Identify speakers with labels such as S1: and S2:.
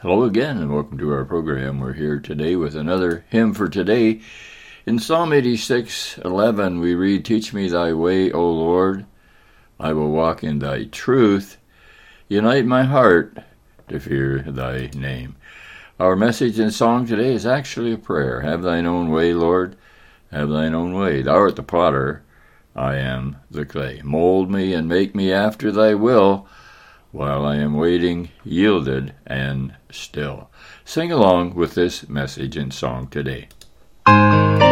S1: Hello again, and welcome to our program. We're here today with another hymn for today. In Psalm 86:11, we read, "Teach me thy way, O Lord. I will walk in thy truth. Unite my heart to fear thy name." Our message and song today is actually a prayer. Have thine own way, Lord. Have thine own way. Thou art the potter. I am the clay. Mold me and make me after thy will, while I am waiting, yielded and still. Sing along with this message and song today.